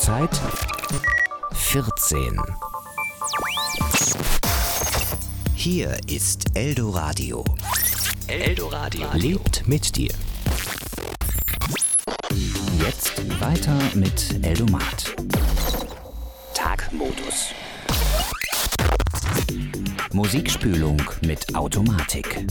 Radiozeit 14. Hier ist Eldoradio. Eldoradio lebt mit dir. Jetzt weiter mit Eldomat. Tagmodus. Musikspülung mit Automatik.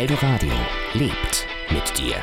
Eldoradio lebt mit dir.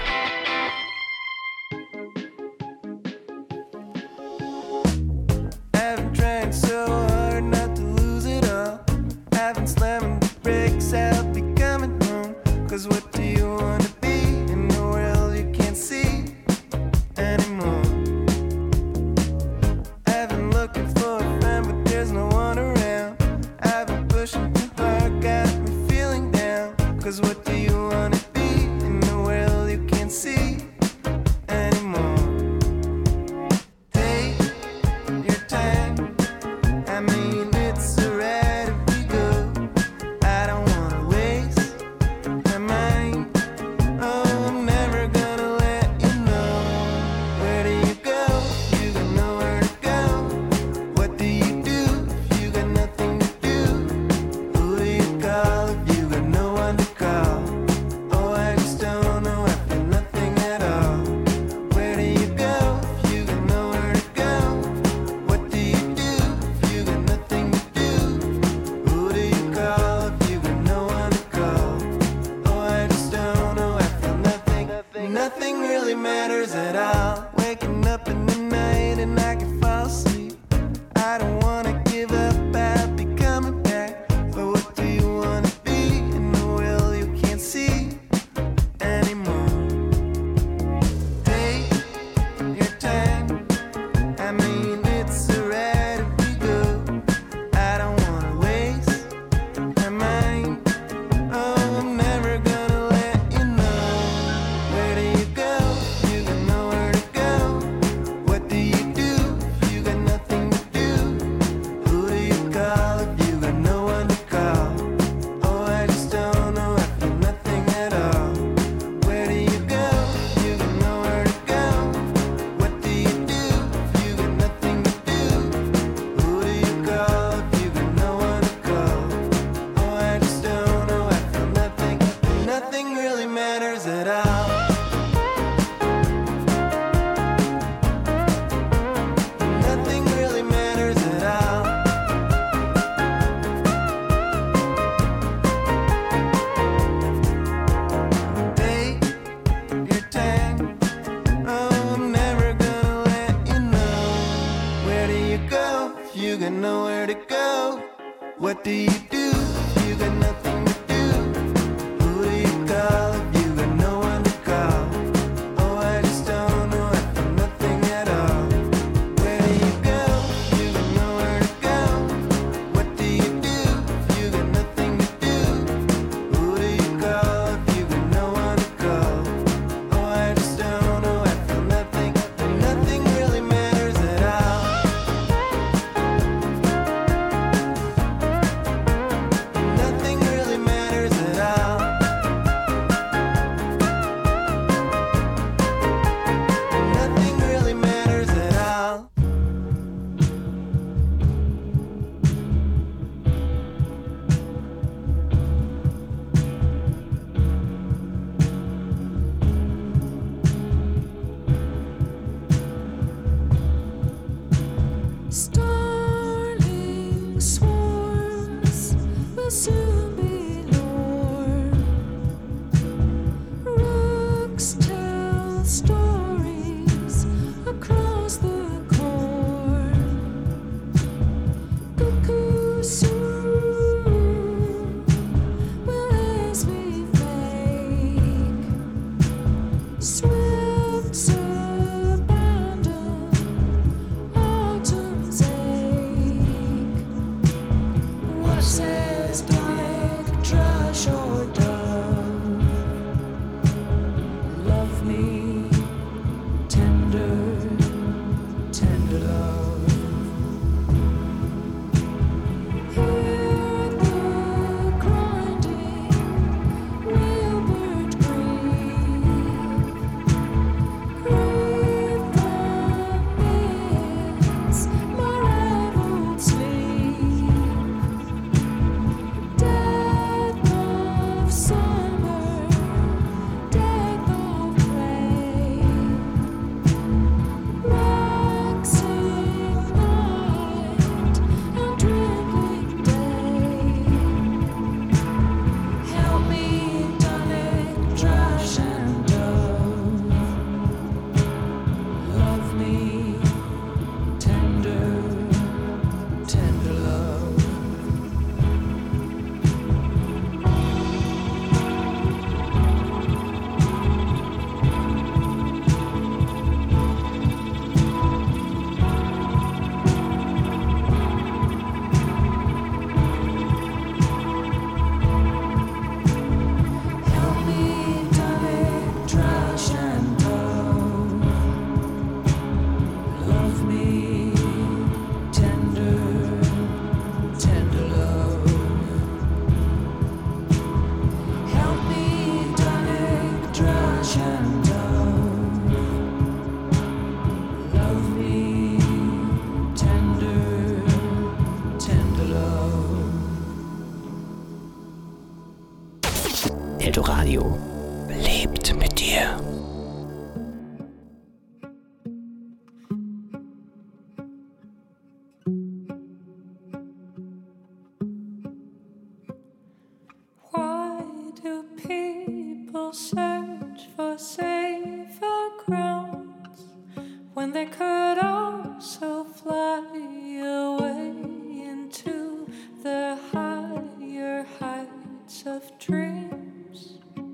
when they could also fly away into the higher heights of dreams.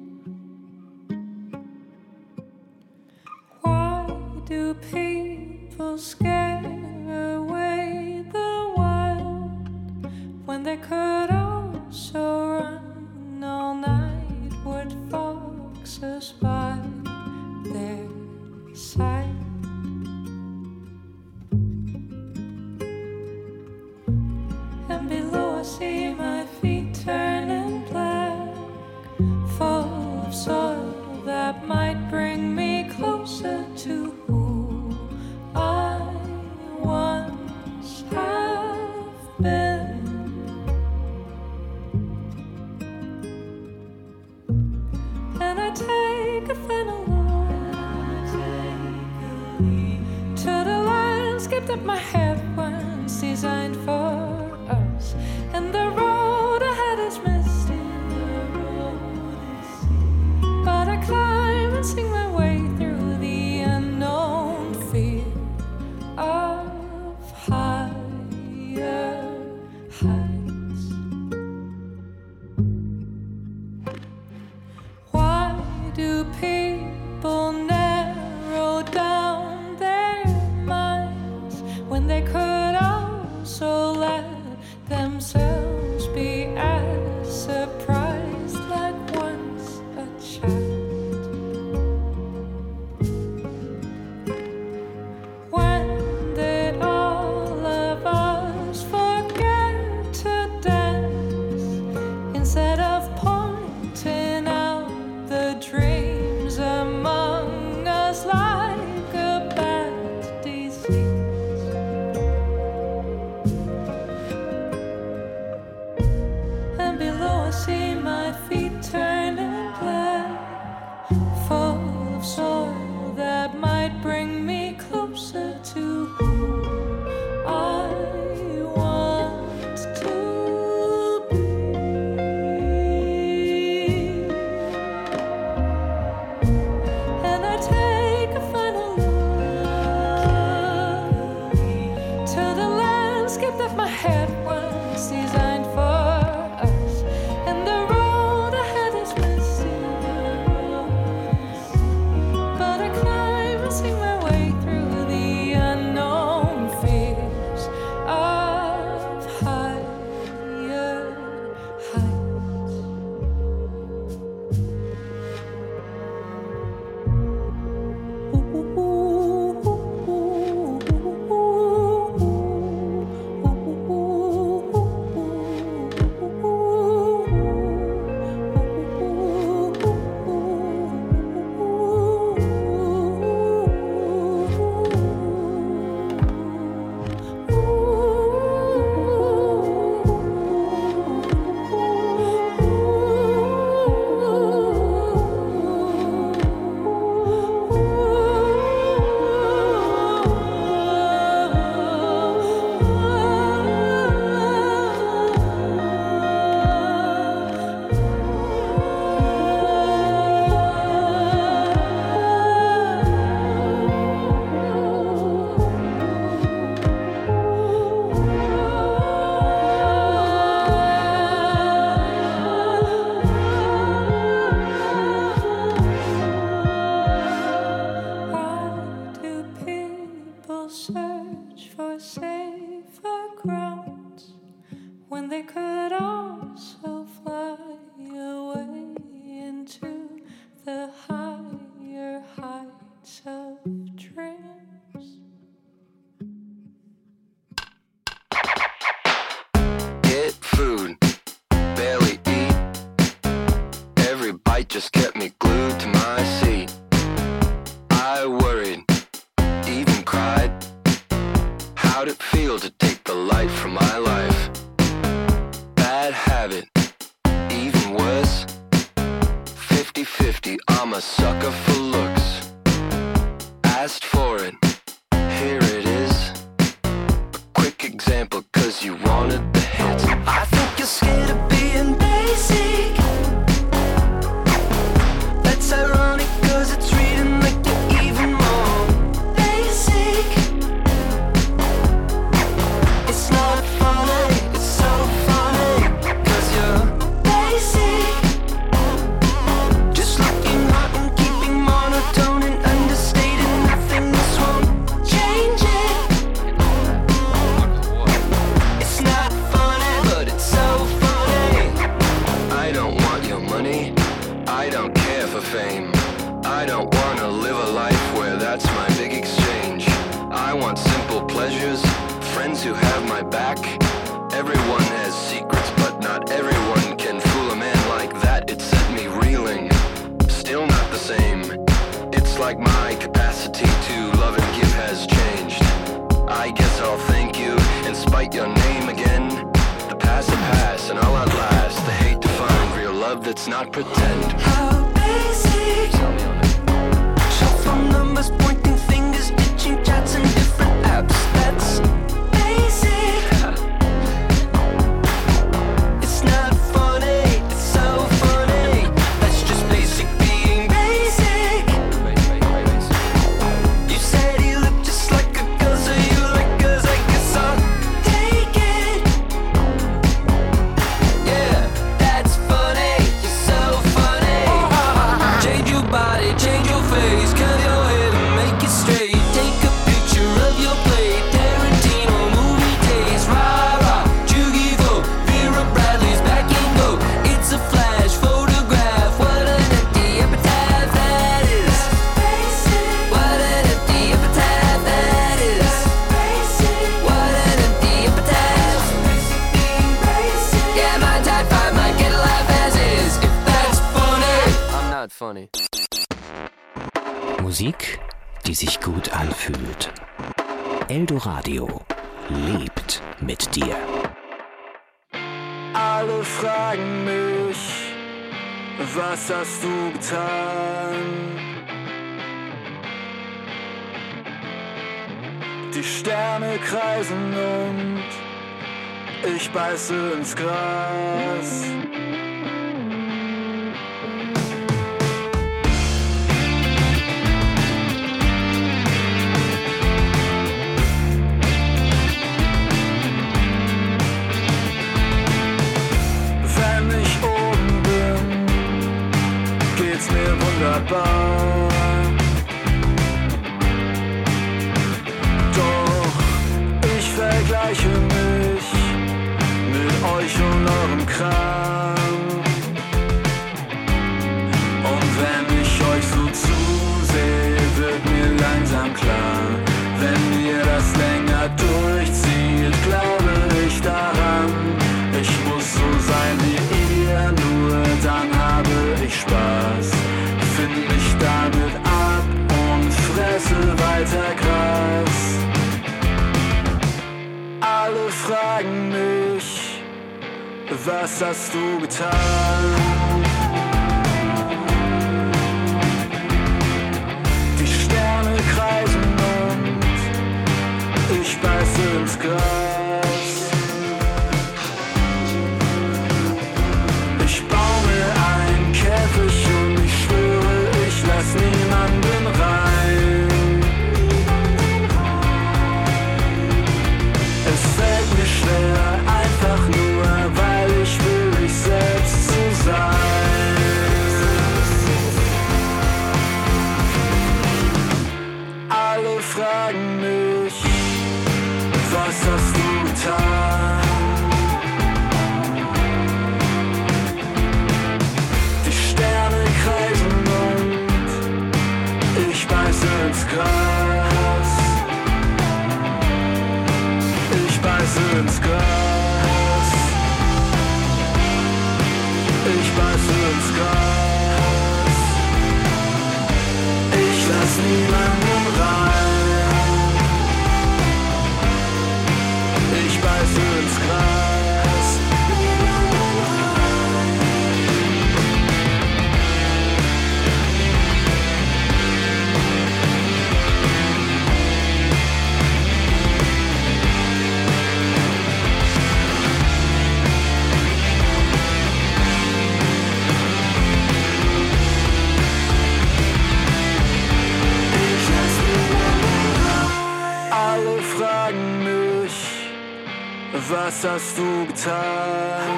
Why do people scare away the wild when they could also run all night? Would foxes by their side? And below I see my feet turning black, full of soil that might bring me closer to who I once have been. And I take a final look to the landscape that my head once designed for us, and the road ahead is misty, but I climb and sing my way through the unknown fear of higher heights. Why do people narrow down their minds when they could also let themselves be as surprised like once a child? When did all of us forget to dance instead of pointing out the dreams among us like a bad disease? And below I see my feet turning black, full of soil that might bring me closer to who I want to be. And I take a final look to the landscape that my head once designed for us, and the road ahead is misty, but I climb and sing my way through the unknown fears of higher heights. Why do people search for safer grounds when they could also fly away into the higher heights of dreams? Get food, barely eat. Every bite just kept me glued to my seat. I worried, even cried. How'd it feel to take the light from my life? Bad habit, even worse. 50-50, I'm a sucker for looks. Asked for it, here it is. A quick example, cause you wanted the hits. I think you're scared of being basic. That's ironic, cause it's reading like you're even more basic. same. It's like my capacity to love and give has changed. I guess I'll thank you and spite your name again. The past will pass and I'll outlast the hate to find real love that's not pretend. How basic. Shuffle numbers, pointing fingers, ditching chats and different apps. That's basic. It's not funny, it's so funny. That's just basic being basic. You said you look just like a girl, so you like girls, I guess I'll take it. Yeah, that's funny, you're so funny. Change your body, change your face, curl your head and make it straight. Take a picture of your plate, Tarantino movie days. Rah rah, Jugivo, Vera Bradley's back in vogue. It's a flash photograph, what an empty epitaph that is. What an empty epitaph that is. What an empty epitaph. Yeah, my type 5 might get a laugh as is. If that's funny, I'm not funny. Musik, die sich gut anfühlt. Eldoradio lebt mit dir. Alle fragen mich, was hast du getan? Die Sterne kreisen und ich beiße ins Gras. Wenn ich oben bin, geht's mir wunderbar. Doch ich vergleiche mich mit euch und eurem Kram. Und wenn ich euch so zusehe, wird mir langsam klar, wenn ihr das länger durchzieht, glaube ich daran. Ich muss so sein wie ihr, nur dann habe ich Spaß. Find mich damit ab und fresse weiter Gras. Alle fragen mich, was hast du getan? Die Sterne kreisen und ich beiße ins Gras. Ich baue mir einen Käfig und ich schwöre, ich lass niemanden rein. Es fällt mir schwer, einfach nur, weil ich will, ich selbst zu sein. Alle fragen mich, was hast du getan? Die Sterne kreisen und ich beiße ins Gras. Ich beiße ins Gras. Ich beiße ins Gras. Ich lass niemanden rein. Ich beiße ins Gras. Alle fragen mich, was hast du getan?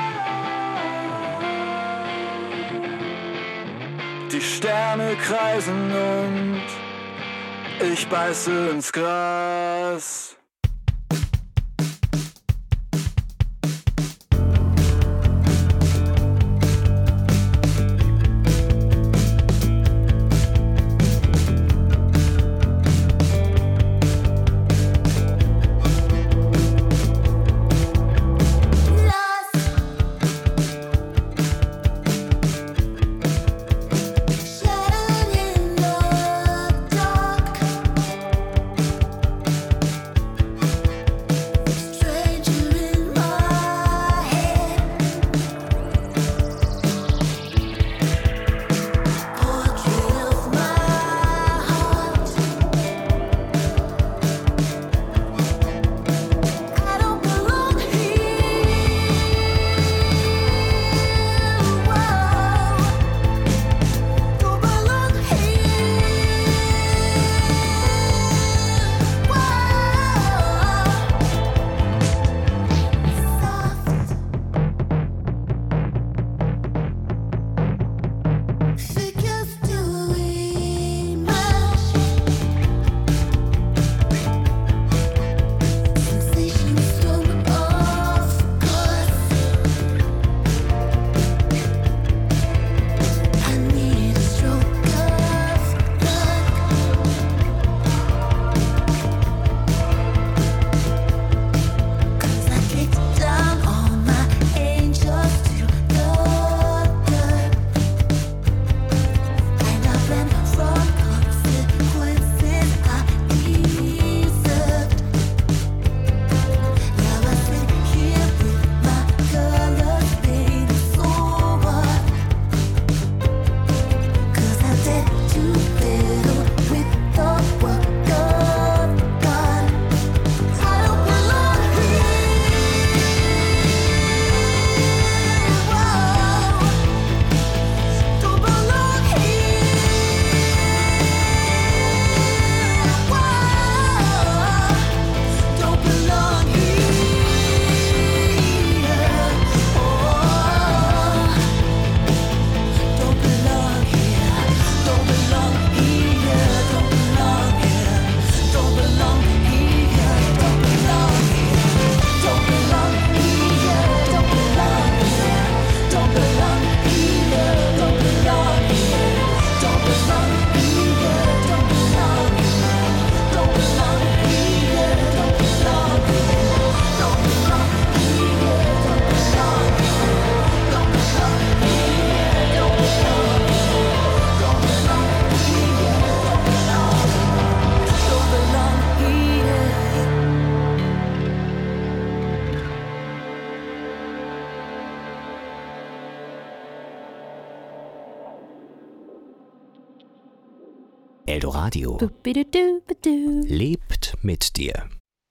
Die Sterne kreisen und ich beiße ins Gras. Shut up. Eldoradio lebt mit dir.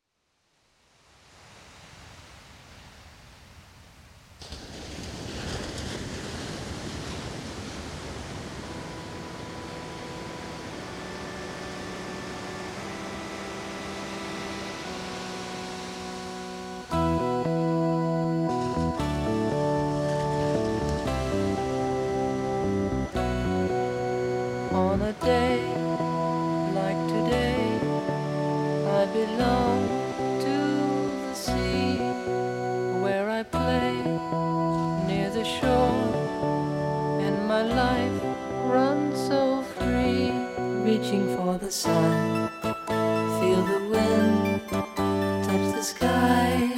On a day like today, I belong to the sea, where I play near the shore, and my life runs so free. Reaching for the sun, feel the wind touch the sky.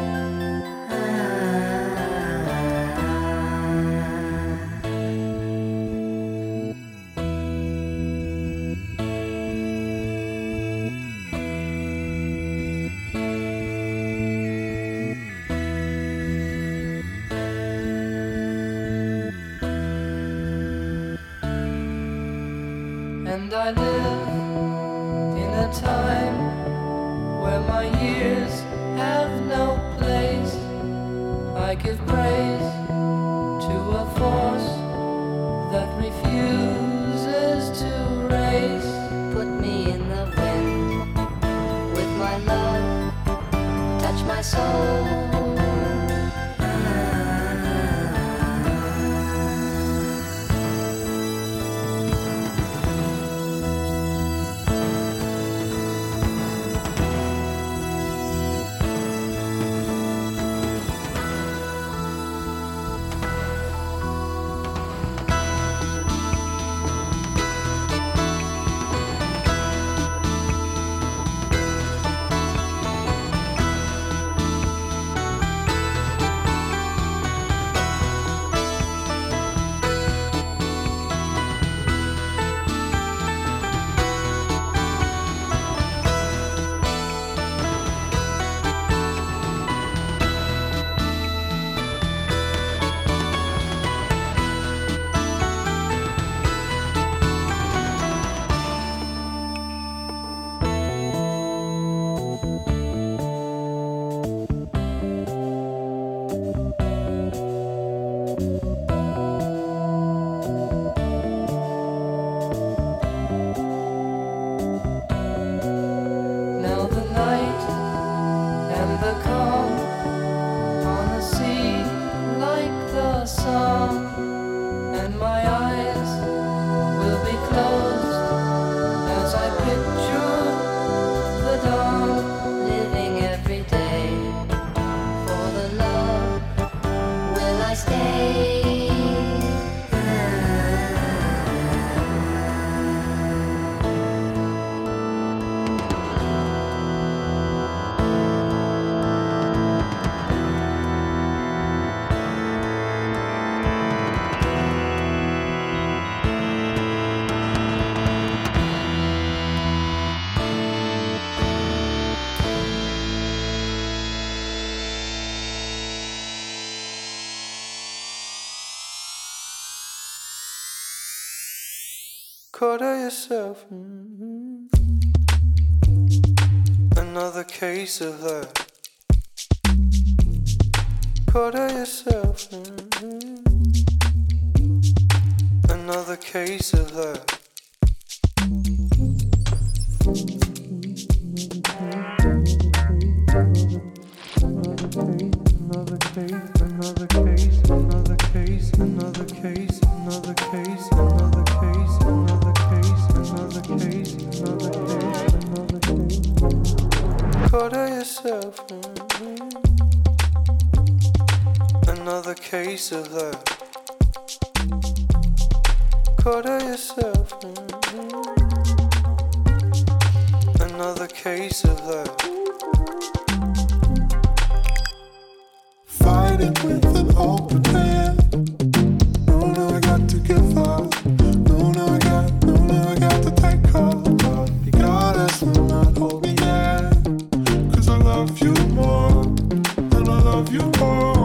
And I live in a time where my years have no place. I give praise to a force that refuses to race. Put me in the wind with my love, touch my soul. Quarter yourself. Another case of that. Quarter yourself. Another case of that. Another case, another case, another case, another case, another case, another case, another case, another case, another case, another case. Quarter yourself. Another case of that. Quarter yourself. Another case of that. Fighting with an open hand. No, I got to give up. No, I got to take hold. Regardless, will not hold me yet. 'Cause I love you more, and I love you more.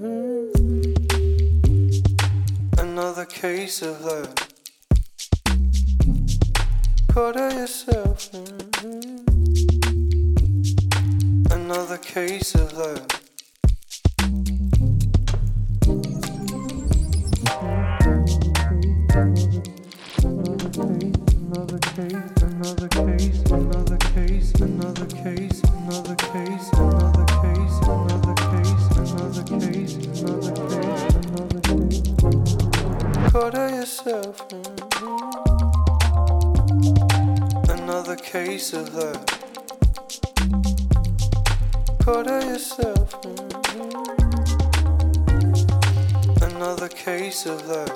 Another case of that. Quarter yourself. Another case of that. Another case, another case, another case, another case, another case, another case, another case, another case, another case, another case. Quarter yourself. Another case of that. Quarter yourself. Another case of that.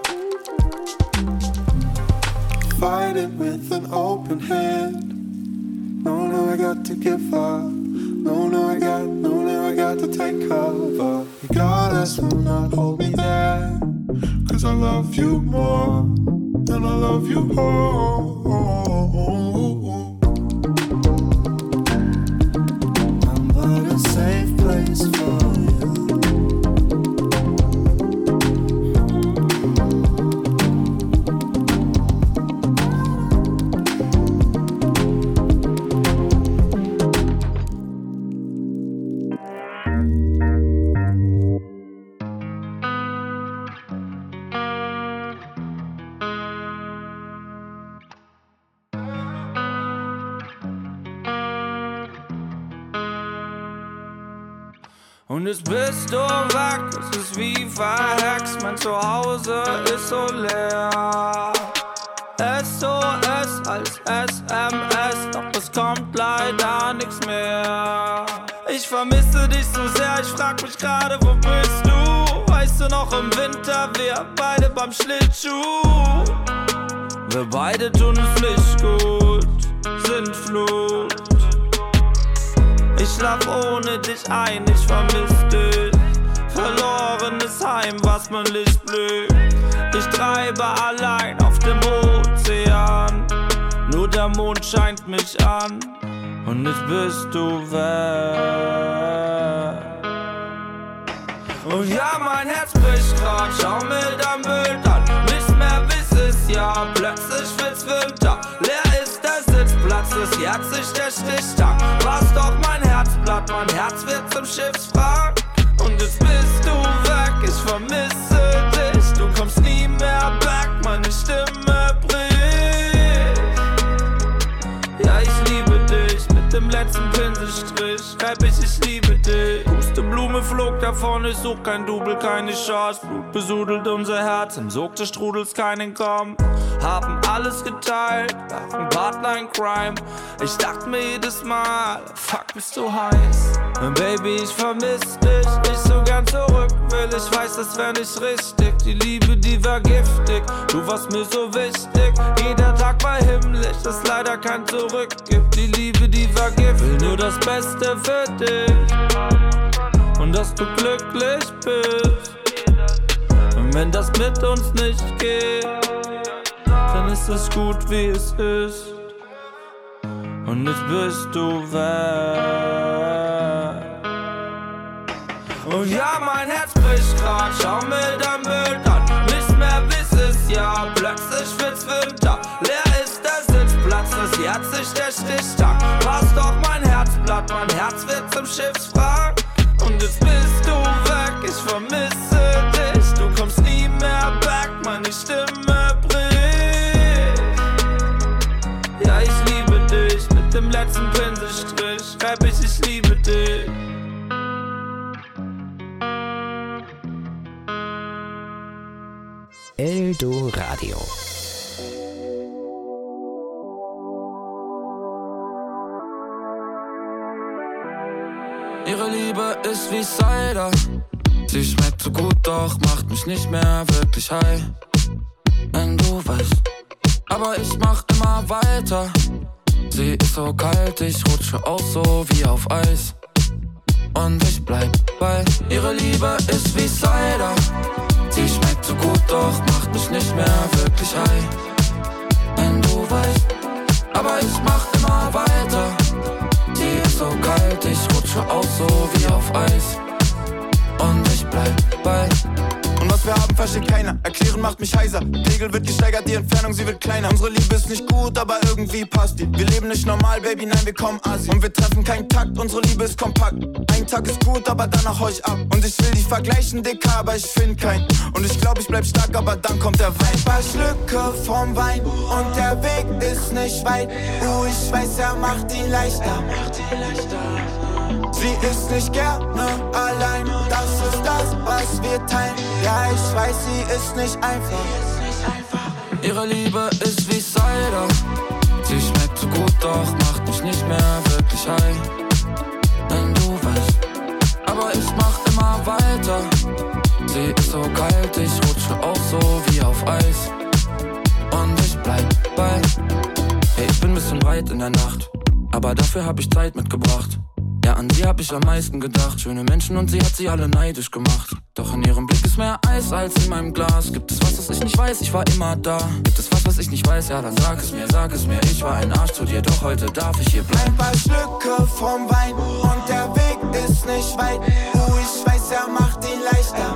Fight it with an open hand. No, I got to give up. No, I got to take cover. Regardless will not hold me there. 'Cause I love you more, and I love you more. I'm but a safe place for you. Und jetzt bist du weg, es ist wie verhext, mein Zuhause ist so leer. SOS als SMS, doch es kommt leider nichts mehr. Ich vermisse dich so sehr, ich frag mich gerade, wo bist du? Weißt du noch im Winter, wir beide beim Schlittschuh. Wir beide tun es nicht gut, sind Flut. Ich schlaf ohne dich ein, ich vermiss dich. Verlorenes Heim, was mein Licht blüht. Ich treibe allein auf dem Ozean. Nur der Mond scheint mich an. Und jetzt bist du weg. Und ja, mein Herz bricht grad, schau mir dein Bild an. Nicht mehr wie es ist, ja, plötzlich wird's Winter. Leer ist der Sitzplatz, es jährt sich der Stichtag. Warst doch mein Herzblatt, mein Herz wird zum Schiffswrack. Und jetzt bist du weg, ich vermisse dich. Du kommst nie mehr back, meine Stimme bricht. Ja, ich liebe dich, mit dem letzten Pinselstrich schreib ich liebe dich. Pusteblume flog davon, ich such kein Double, keine Chance. Blut besudelt unser Herz, im Sog des Strudels kein Entkommen. Haben alles geteilt, waren Partner in Crime. Ich dachte mir jedes Mal, fuck, bist du heiß. Und Baby, ich vermiss dich, ich so gern zurück will. Ich weiß, das wär nicht richtig, die Liebe, die war giftig. Du warst mir so wichtig, jeder Tag war himmlisch, das leider kein Zurück gibt. Die Liebe, die war giftig, will nur das Beste für dich. Und dass du glücklich bist. Und wenn das mit uns nicht geht, dann ist es gut, wie es ist. Und jetzt bist du weg. Und ja, mein Herz bricht grad, schau mir dein Bild an. Nicht mehr wie es ist, ja, plötzlich wird's Winter. Leer ist der Sitzplatz, es jährt sich der Stichtag. Warst doch mein Herzblatt, mein Herz wird zum Schiffswrack. Und jetzt bist du weg, ich vermisse dich. Du kommst nie mehr back, meine Stimme bricht. Ja, ich liebe dich, mit dem letzten Pinselstrich schreib ich liebe dich. Eldoradio. Ihre Liebe ist wie Cider. Sie schmeckt so gut, doch macht mich nicht mehr wirklich high. Wenn du weißt, aber ich mach immer weiter. Sie ist so kalt, ich rutsche auch so wie auf Eis. Und ich bleib bei ihre Liebe ist wie Cider. Sie schmeckt so gut, doch macht mich nicht mehr wirklich high. Wenn du weißt, aber ich mach immer weiter. Sie ist so kalt, ich rutsche auch so wie auf Eis. Und ich bleib bei. Und was wir haben, versteht keiner. Erklären macht mich heiser. Pegel wird gesteigert, die Entfernung, sie wird kleiner. Unsere Liebe ist nicht gut, aber irgendwie passt die. Wir leben nicht normal, Baby, nein, wir kommen Asi. Und wir treffen keinen Takt, unsere Liebe ist kompakt. Ein Tag ist gut, aber danach hau ich ab. Und ich will dich vergleichen, Dicker, aber ich find keinen. Und ich glaub, ich bleib stark, aber dann kommt der Wein. Ein paar Schlücke vom Wein und der Weg ist nicht weit. Ich weiß, er macht ihn leichter. Sie ist nicht gerne allein, das ist das, was wir teilen. Ja, ich weiß, sie ist nicht einfach. Ihre Liebe ist wie Cider. Sie schmeckt so gut, doch macht mich nicht mehr wirklich high. Wenn du weißt, aber ich mach immer weiter. Sie ist so kalt, ich rutsche auch so wie auf Eis. Und ich bleib bei. Hey, ich bin ein bisschen breit in der Nacht, aber dafür hab ich Zeit mitgebracht. Ja, an sie hab ich am meisten gedacht. Schöne Menschen und sie hat sie alle neidisch gemacht. Doch in ihrem Blick ist mehr Eis als in meinem Glas. Gibt es was ich nicht weiß? Ich war immer da. Gibt es was ich nicht weiß? Ja, dann sag es mir. Ich war ein Arsch zu dir, doch heute darf ich hier bleiben. Ein paar Schlücke vom Wein und der Weg ist nicht weit. Ich weiß, er macht ihn leichter.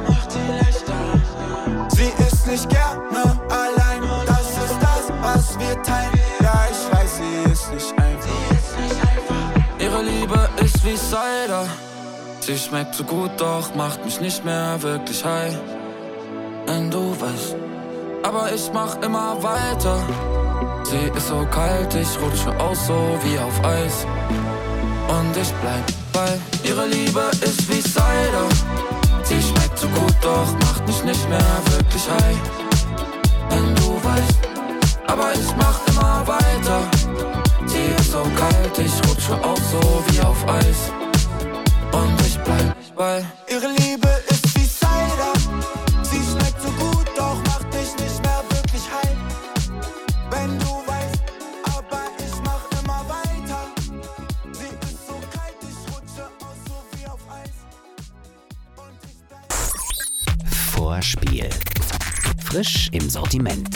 Sie ist nicht gerne allein, das ist das, was wir teilen. Ja, ich weiß, sie ist nicht einfach. Ihre Liebe ist wie Cider. Sie schmeckt so gut, doch macht mich nicht mehr wirklich high. Wenn du weißt, aber ich mach immer weiter. Sie ist so kalt, ich rutsche auch so wie auf Eis. Und ich bleib bei. Ihre Liebe ist wie Cider. Sie schmeckt so gut, doch macht mich nicht mehr wirklich high. Wenn du weißt, aber ich mach immer weiter. Sie ist so kalt, ich rutsche auch so wie auf Eis. Und ich bleib bei. Ihre Liebe ist wie Cider. Sie schmeckt so gut, doch macht mich nicht mehr wirklich high. Wenn du weißt, aber ich mach immer weiter. Sie ist so kalt, ich rutsche auch so wie auf Eis. Und ich bleib. Vorspiel. Frisch im Sortiment.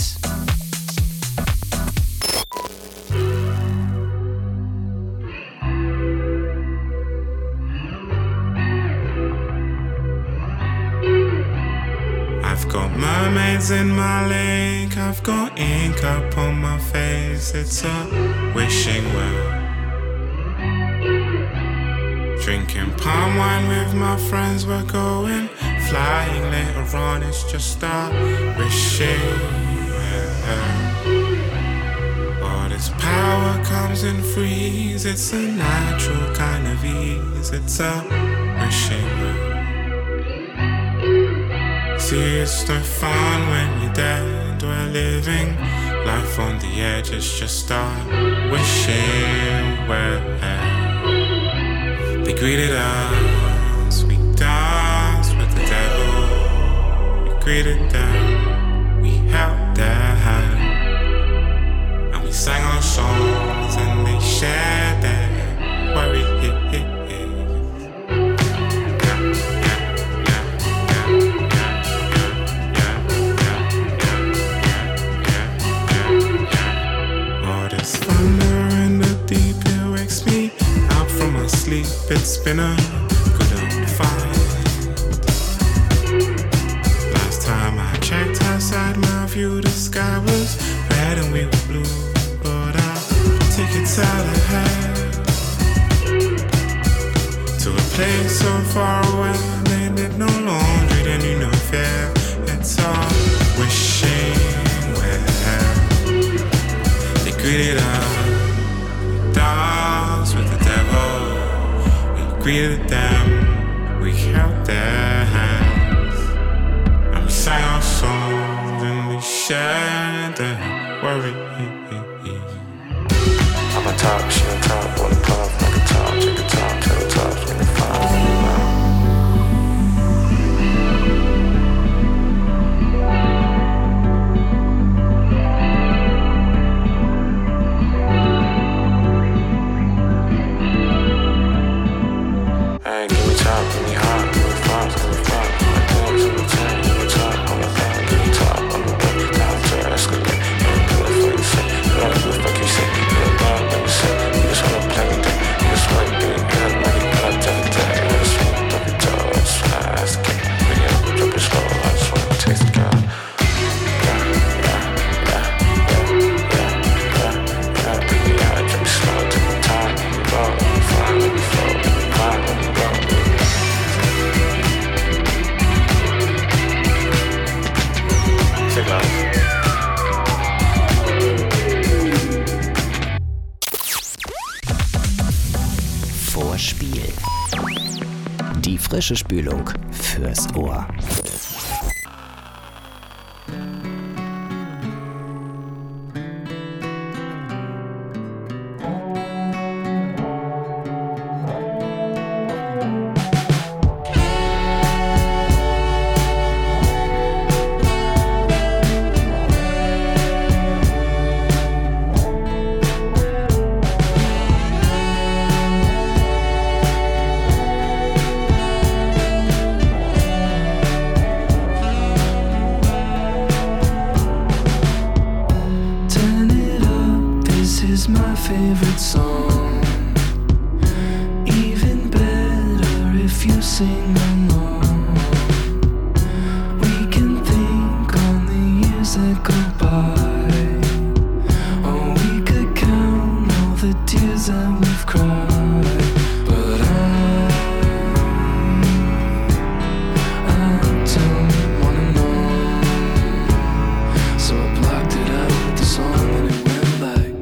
I've got mermaids in my lake, I've got ink up on my face, it's a wishing well. Drinking palm wine with my friends, we're going flying later on, it's just a wishing well. All this power comes in freeze, it's a natural kind of ease, it's a wishing well. See, it's no fun when you're dead. We're living life on the edge. It's just our wishing well. They greeted us. We danced with the devil. We greeted them. We held their hand. And we sang our songs and they shared their worry. It's been a good old fight. Last time I checked outside my view, the sky was red and we were blue. But I'll take it out ahead to a place so far away. They did no laundry, they knew no fear. It's all wishing well. They greeted us, dance with the devil. Greeted them, we held their hands, and we sang our songs and we shared their worry. I'm a top, she on top, on the puff, like a top, check a top, tell the top, when they find What the fuck you say? You're a dog, let me say. You just wanna musikalische Spülung fürs Ohr. My favorite song, even better if you sing along. We can think on the years that go by, or we could count all the tears that we've cried. But I don't wanna know, so I blocked it out with the song and it went like.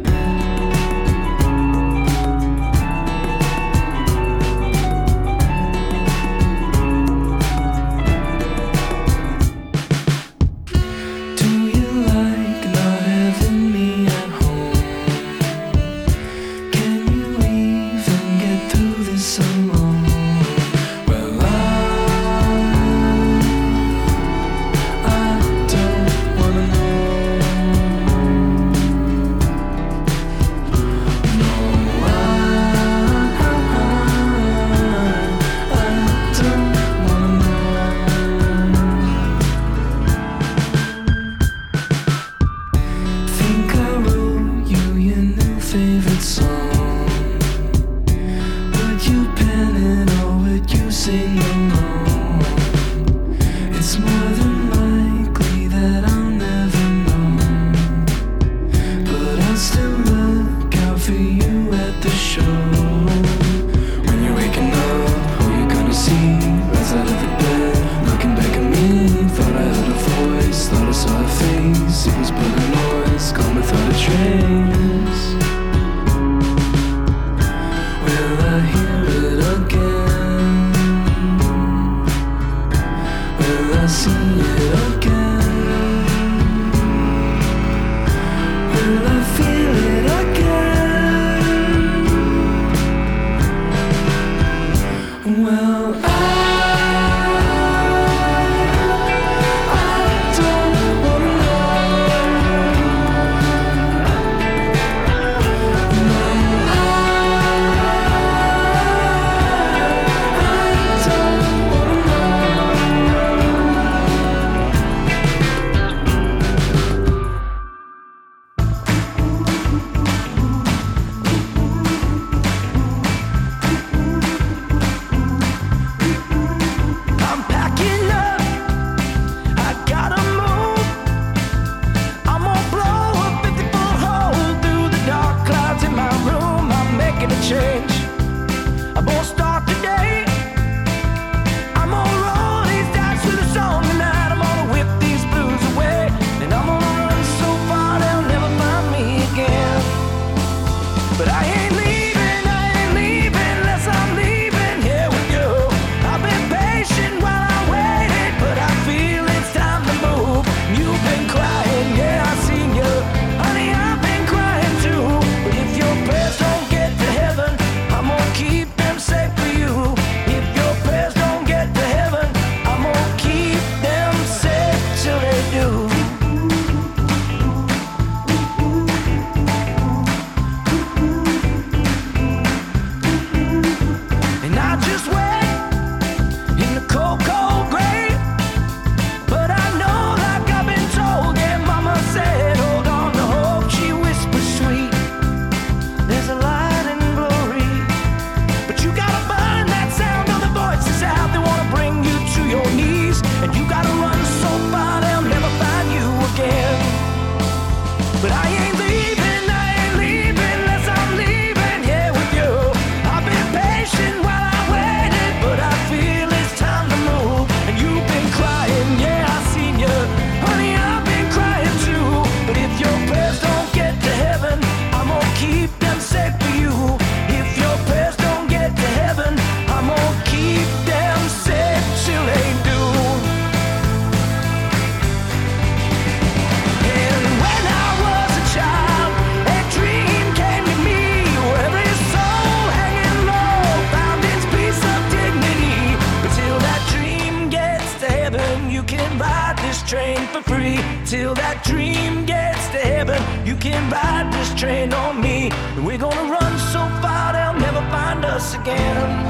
this train for free. Till that dream gets to heaven, you can ride this train on me. And we're gonna run so far they'll never find us again.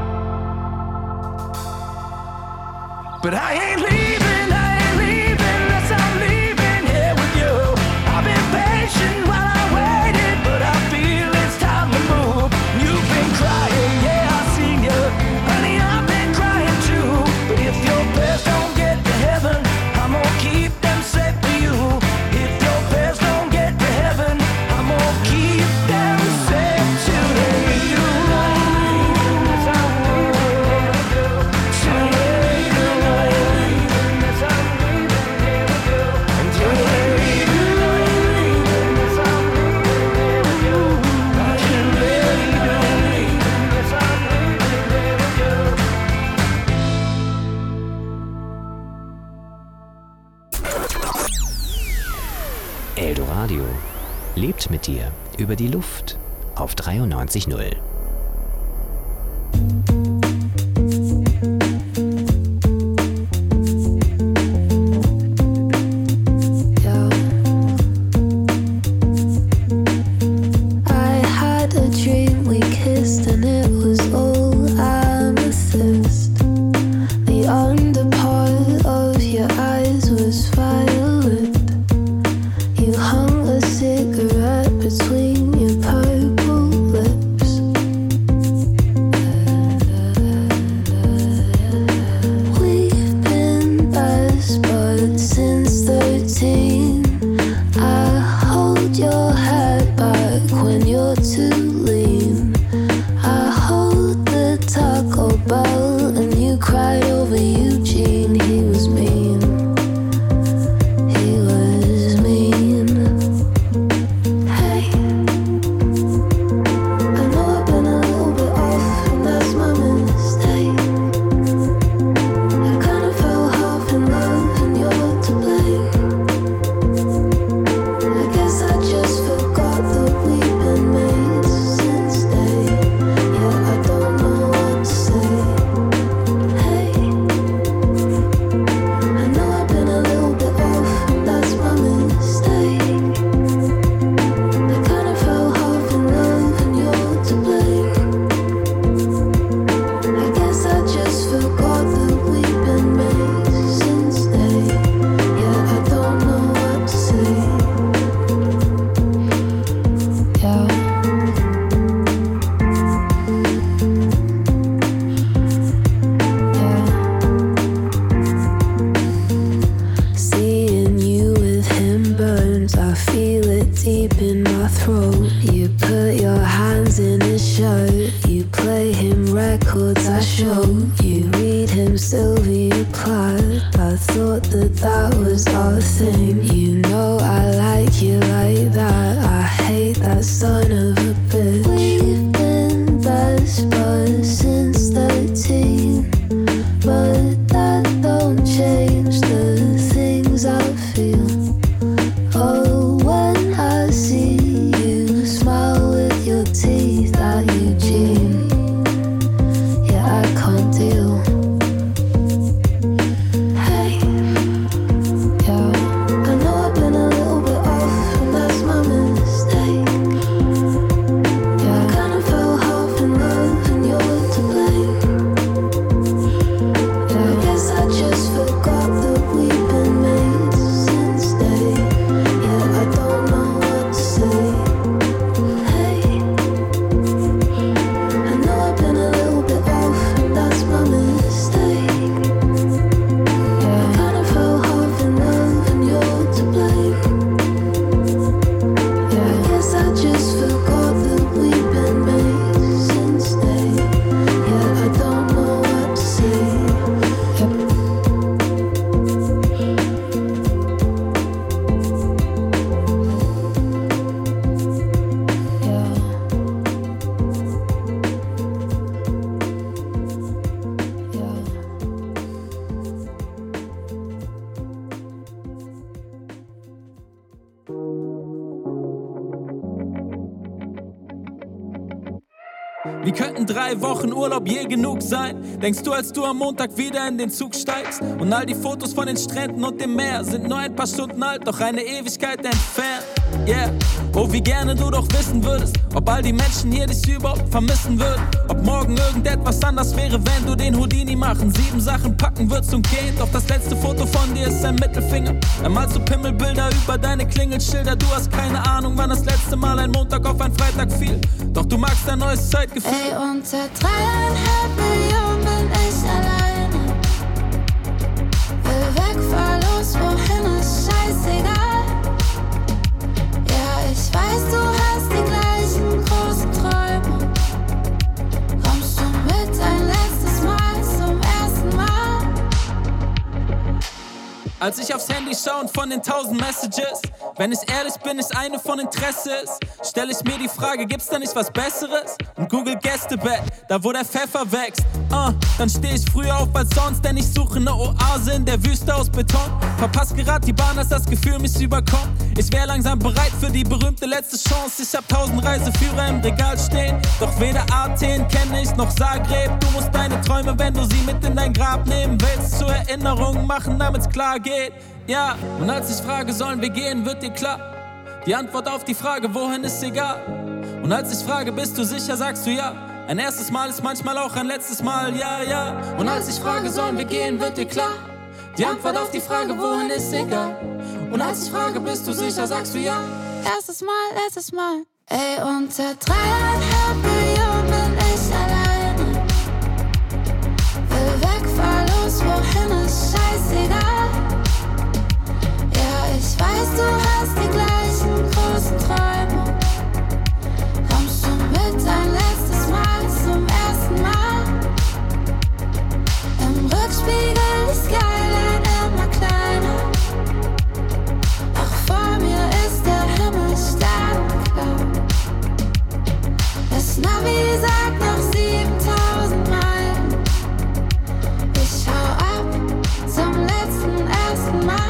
But I ain't leaving unless I'm leaving here with you. I've been patient while I waited, but I feel it's time to move. You've been crying, yeah, I've seen you. Honey, I've been crying too. But if your prayers don't get to heaven, I'm gonna keep them safe for you. If your prayers don't get to heaven, I'm gonna keep them safe till they do. Eldoradio lebt mit dir über die Luft auf 93.0. Wie könnten 3 Wochen Urlaub je genug sein? Denkst du, als du am Montag wieder in den Zug steigst? Und all die Fotos von den Stränden und dem Meer sind nur ein paar Stunden alt, doch eine Ewigkeit entfernt. Yeah, oh wie gerne du doch wissen würdest, ob all die Menschen hier dich überhaupt vermissen würden. Ob morgen irgendetwas anders wäre, wenn du den Houdini machen, 7 Sachen packen würdest und gehen. Doch das letzte Foto von dir ist ein Mittelfinger. Dann malst du Pimmelbilder über deine Klingelschilder. Du hast keine Ahnung, wann das letzte Mal ein Montag auf ein Freitag fiel. Doch du magst ein neues Zeitgefühl. Ey, unter 3,5 Millionen bin ich alleine. Will weg, fahr los, wohin ist scheißegal. Ja, ich weiß, du hast die gleichen großen Träume. Kommst du mit ein letztes Mal zum ersten Mal? Als ich aufs Handy schaue und von den 1000 Messages, wenn ich ehrlich bin, nicht eine von Interesse ist, stelle ich mir die Frage, gibt's da nicht was Besseres? Und Google Gästebett, da wo der Pfeffer wächst. Dann steh ich früher auf als sonst, denn ich suche ne Oase in der Wüste aus Beton. Verpass grad die Bahn, als das Gefühl mich überkommt. Ich wär langsam bereit für die berühmte letzte Chance. Ich hab 1000 Reiseführer im Regal stehen, doch weder Athen kenne ich noch Zagreb. Du musst deine Träume, wenn du sie mit in dein Grab nehmen willst, zur Erinnerung machen, damit's klar geht. Ja, und als ich frage, sollen wir gehen, wird dir klar, die Antwort auf die Frage, wohin ist egal. Und als ich frage, bist du sicher, sagst du ja. Ein erstes Mal ist manchmal auch ein letztes Mal, ja, ja. Und als ich frage, sollen wir gehen, wird dir klar, die Antwort auf die Frage, wohin ist egal. Und als ich frage, bist du sicher, sagst du ja. Erstes Mal, letztes Mal. Ey, unter 3,5 Millionen bin ich alleine. Will weg, fahr los, wohin ist scheißegal. Ja, ich weiß, du hast die gleichen großen Träume. Kommst du mit ein letztes Mal zum ersten Mal? Im Rückspiegel die Skyline immer kleiner. Doch vor mir ist der Himmel sternenklar. Das Navi sagt noch 7000 Meilen. Ich hau ab zum ersten Mal.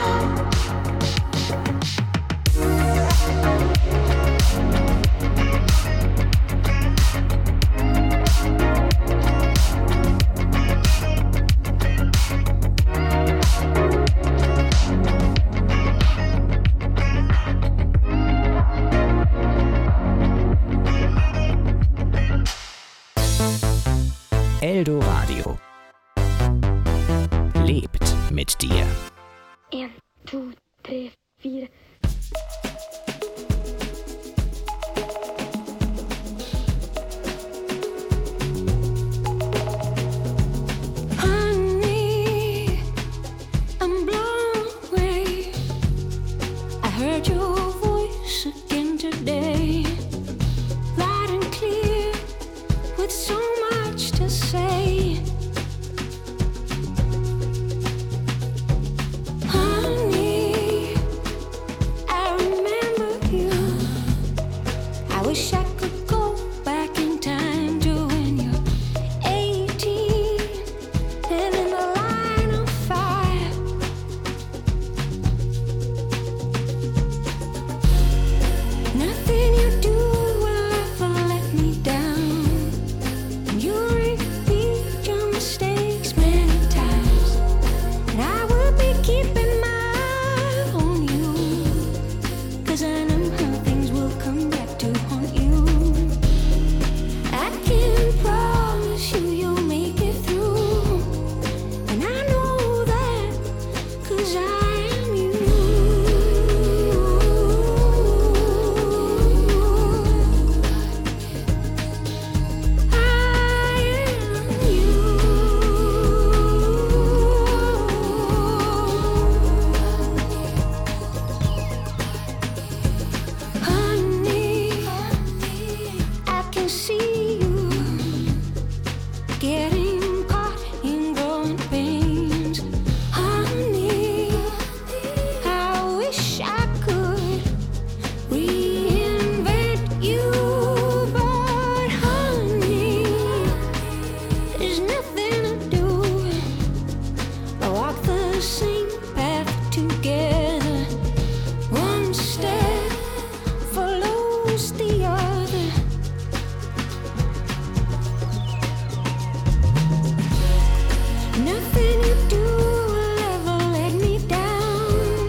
Eldoradio lebt mit dir. 1, 2, 3, 4